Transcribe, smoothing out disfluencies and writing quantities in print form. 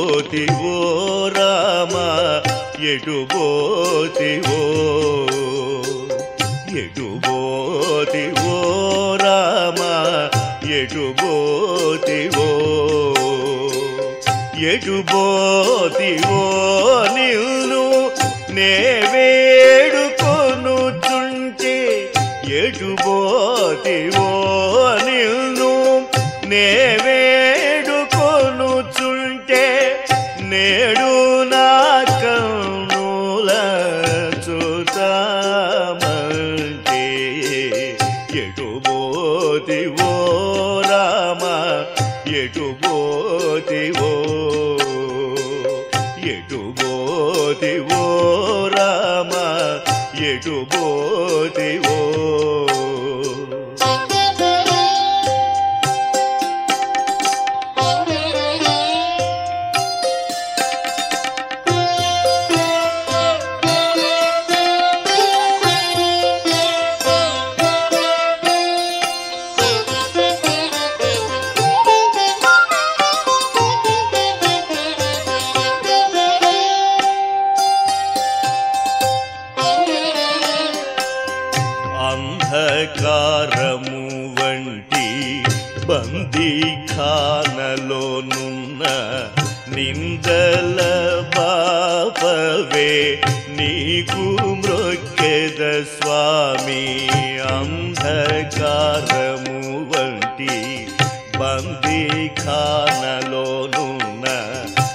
పోతివో రామ ఎటు పోతివో ఎటు పోతివో రామ ఎటు పోతివో ఎటు పోతివో నిన్ను నే వేడుకొనుచుంటే ఎటు పోతివో నిన్ను నే వేడుకొనుచుంటే నేడు నా కన్నుల చూతామంటే ఎటు పోతివో రామ ఎటు పోతివో ఎటు పోతివో రామ ఎటు పోతివో అంధకారము వంటి బందీఖానలోనున్న నిందల బాపవే నీకు మ్రొక్కెద స్వామి అంధకారము వంటి బందీఖానలోనున్న